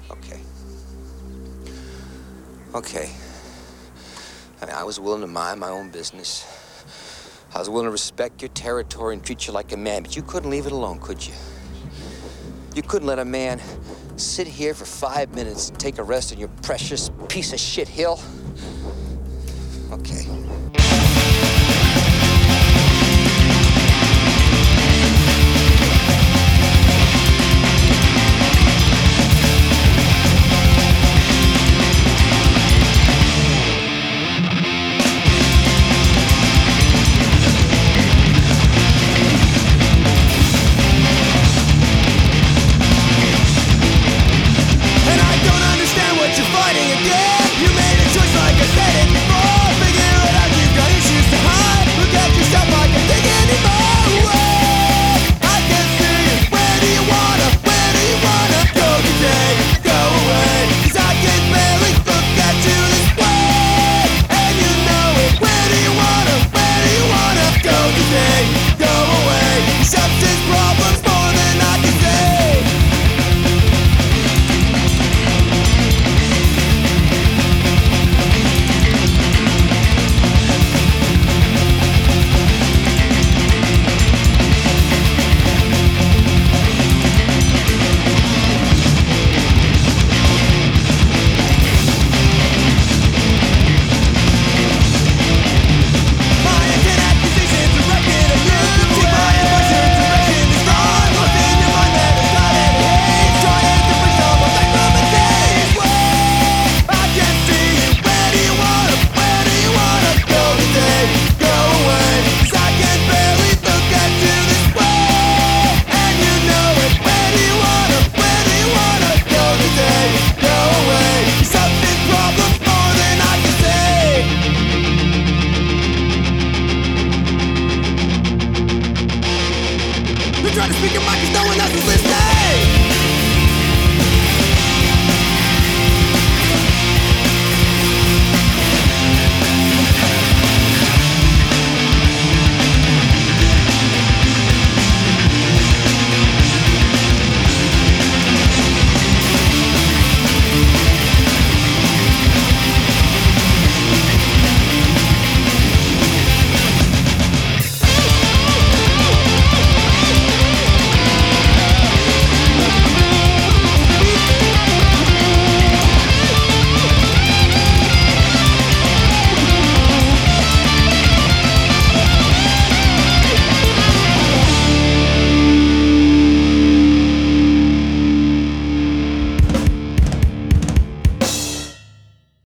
Okay. Okay. I mean, I was willing to mind my own business. I was willing to respect your territory and treat you like a man, but you couldn't leave it alone, could you? You couldn't let a man sit here for 5 minutes and take a rest on your precious piece of shit hill? Okay. Try to speak your mind 'cause no one else is listening.